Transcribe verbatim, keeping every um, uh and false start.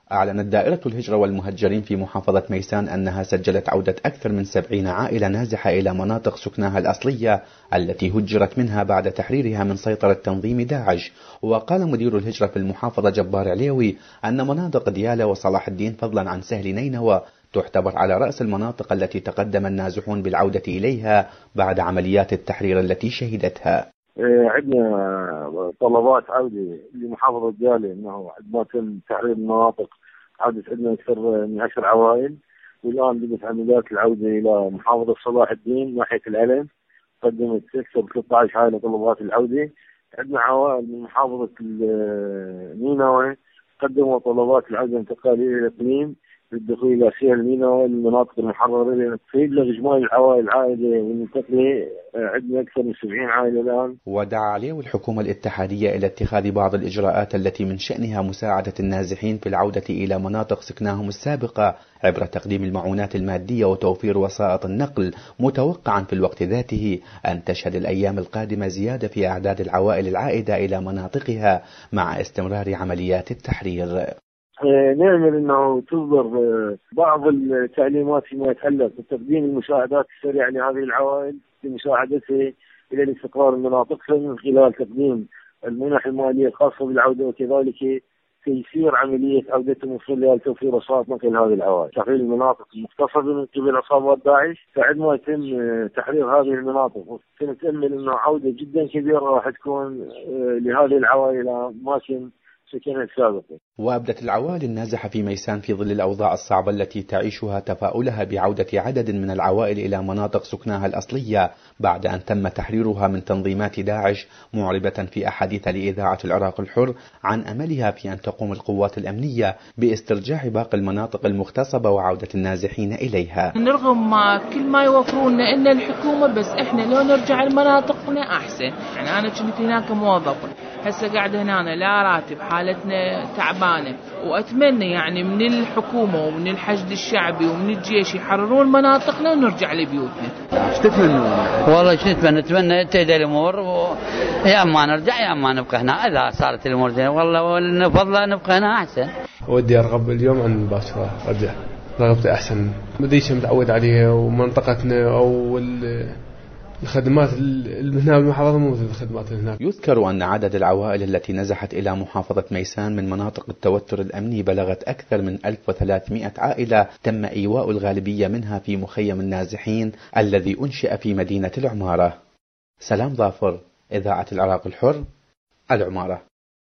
أعلنت دائرة الهجرة والمهجرين في محافظة ميسان أنها سجلت عودة أكثر من سبعين عائلة نازحة إلى مناطق سكناها الأصلية التي هجرت منها بعد تحريرها من سيطرة تنظيم داعش. وقال مدير الهجرة في المحافظة جبار عليوي أن مناطق ديالى وصلاح الدين فضلا عن سهل نينوى تعتبر على رأس المناطق التي تقدم النازحون بالعودة إليها بعد عمليات التحرير التي شهدتها. عندنا طلبات عودة لمحافظة ديالى انه عندما تم تحرير المناطق عودت عندنا اكثر من عشر عوائل، والان بدأت عمليات العودة الى محافظة صلاح الدين ناحية العلم، قدمت اكثر من ثلاثة عشر عائلة طلبات العودة. عندنا عوائل من محافظة نينوى قدموا طلبات العودة انتقالية الى اقليم للدخول الى سهل نينوى المناطق المحررة للتفريد لإجمالي العوائل العائلة والمنتقلة عندنا أكثر من سبعين عائلة الآن. ودعا عليه الحكومة الاتحادية إلى اتخاذ بعض الإجراءات التي من شأنها مساعدة النازحين في العودة إلى مناطق سكناهم السابقة عبر تقديم المعونات المادية وتوفير وسائط النقل، متوقعا في الوقت ذاته أن تشهد الأيام القادمة زيادة في أعداد العوائل العائدة إلى مناطقها مع استمرار عمليات التحرير. نعمل انه تصدر بعض التعليمات فيما يتعلق بتقديم المساعدات السريعه لهذه العوائل لمساعدتها الى الاستقرار المناطق من خلال تقديم المنح الماليه الخاصه بالعوده، وكذلك تيسير عمليه عودتهم من خلال توفير وسائط نقل هذه العوائل. تحرير المناطق المختصه من قبل عصابات داعش، فعندما يتم تحرير هذه المناطق سنتامل انه عوده جدا كبيره راح تكون لهذه العوائل اماكن سكنها سابقا. وأبدت العوائل النازحة في ميسان في ظل الأوضاع الصعبة التي تعيشها تفاؤلها بعودة عدد من العوائل إلى مناطق سكناها الأصلية بعد أن تم تحريرها من تنظيمات داعش، معربة في أحاديث لإذاعة العراق الحر عن أملها في أن تقوم القوات الأمنية باسترجاع باقي المناطق المغتصبة وعودة النازحين إليها. نرغم ما كل ما يوفرون إن الحكومة، بس إحنا لو نرجع لمناطقنا أحسن. يعني أنا كنت هناك موظف، هسه قاعد هنا لا راتب، حالتنا تعبانة، وأتمنى يعني من الحكومة ومن الحشد الشعبي ومن الجيش يحررون مناطقنا ونرجع لبيوتنا. ايش تتمنون؟ والله ايش نتمنى؟ نتمنى تهدى الامور و... يا اما نرجع يا اما نبقى هنا. اذا صارت الامور زينه والله نفضل نبقى هنا احسن. ودي ارغب اليوم عن باكر ارجع، رغبتي احسن، مديش متعود عليها ومنطقتنا او الخدمات اللي هنا بالمحافظة مو مثل الخدمات اللي هناك. يذكر أن عدد العوائل التي نزحت إلى محافظة ميسان من مناطق التوتر الأمني بلغت أكثر من ألف وثلاثمئة عائلة، تم إيواء الغالبية منها في مخيم النازحين الذي أنشئ في مدينة العمارة. سلام ظافر، إذاعة العراق الحر، العمارة.